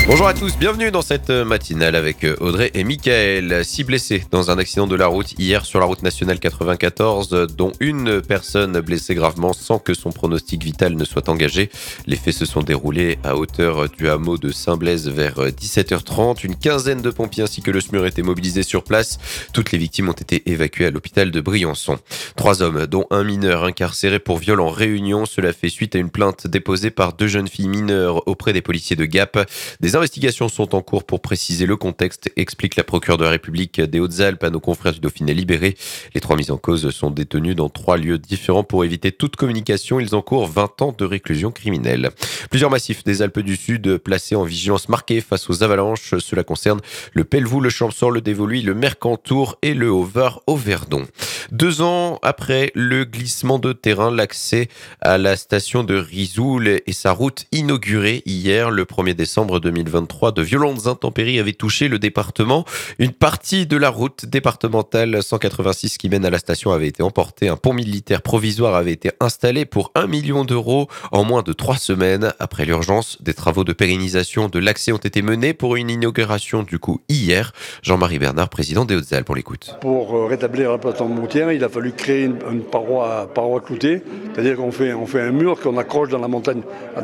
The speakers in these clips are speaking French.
Bonjour à tous, bienvenue dans cette matinale avec Audrey et Mickaël. 6 blessés dans un accident de la route hier sur la route nationale 94, dont une personne blessée gravement sans que son pronostic vital ne soit engagé. Les faits se sont déroulés à hauteur du hameau de Saint-Blaise vers 17h30. Une quinzaine de pompiers ainsi que le SMUR étaient mobilisés sur place. Toutes les victimes ont été évacuées à l'hôpital de Briançon. 3 hommes, dont un mineur incarcéré pour viol en Réunion. Cela fait suite à une plainte déposée par 2 jeunes filles mineures auprès des policiers de Gap. Des investigations sont en cours pour préciser le contexte, explique la procureure de la République des Hautes-Alpes à nos confrères du Dauphiné libérés. Les 3 mis en cause sont détenus dans 3 lieux différents pour éviter toute communication. Ils encourent 20 ans de réclusion criminelle. Plusieurs massifs des Alpes du Sud placés en vigilance marquée face aux avalanches. Cela concerne le Pelvoux, le Champsaur, le Dévoluy, le Mercantour et le Haut-Var au Verdon. 2 ans après le glissement de terrain, l'accès à la station de Risoul et sa route inaugurée hier, le 1er décembre 2023, de violentes intempéries avaient touché le département. Une partie de la route départementale 186 qui mène à la station avait été emportée. Un pont militaire provisoire avait été installé pour 1 million d'euros en moins de 3 semaines. Après l'urgence, des travaux de pérennisation de l'accès ont été menés pour une inauguration du coup hier. Jean-Marie Bernard, président des Hautes-Alpes, on l'écoute. Pour rétablir la plateforme routière, il a fallu créer une paroi cloutée, c'est-à-dire qu'on fait un mur qu'on accroche dans la montagne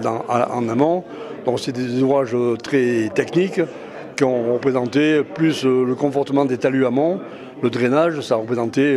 en amont. Donc c'est des ouvrages très techniques qui ont représenté plus le confortement des talus amont, le drainage, ça a représenté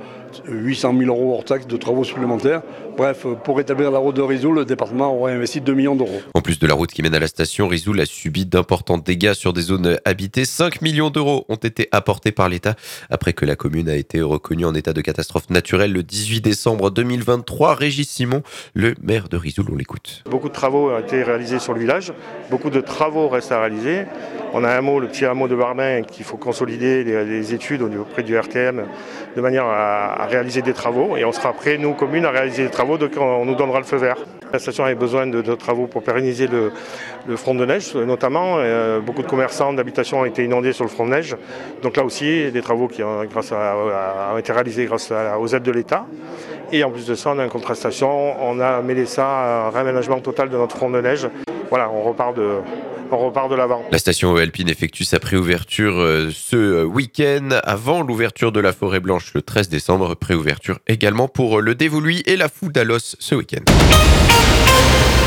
800 000 euros hors taxe de travaux supplémentaires. Bref, pour rétablir la route de Risoul, le département aurait investi 2 millions d'euros. En plus de la route qui mène à la station, Risoul a subi d'importants dégâts sur des zones habitées. 5 millions d'euros ont été apportés par l'État après que la commune a été reconnue en état de catastrophe naturelle le 18 décembre 2023. Régis Simon, le maire de Risoul, on l'écoute. Beaucoup de travaux ont été réalisés sur le village. Beaucoup de travaux restent à réaliser. On a un hameau, le petit hameau de Barbin, qu'il faut consolider les études auprès du RTM de manière à réaliser des travaux. Et on sera prêt, nous, communes, à réaliser des travaux dès qu'on nous donnera le feu vert. La station avait besoin de travaux pour pérenniser le front de neige, notamment. Beaucoup de commerçants d'habitation ont été inondés sur le front de neige. Donc là aussi, des travaux qui ont été réalisés grâce aux aides de l'État. Et en plus de ça, on a un contrat station. On a mêlé ça à un réaménagement total de notre front de neige. Voilà, on repart de l'avant. La station Alpine effectue sa préouverture ce week-end avant l'ouverture de la Forêt Blanche le 13 décembre. Préouverture également pour le Dévoluy et la Foudalos ce week-end.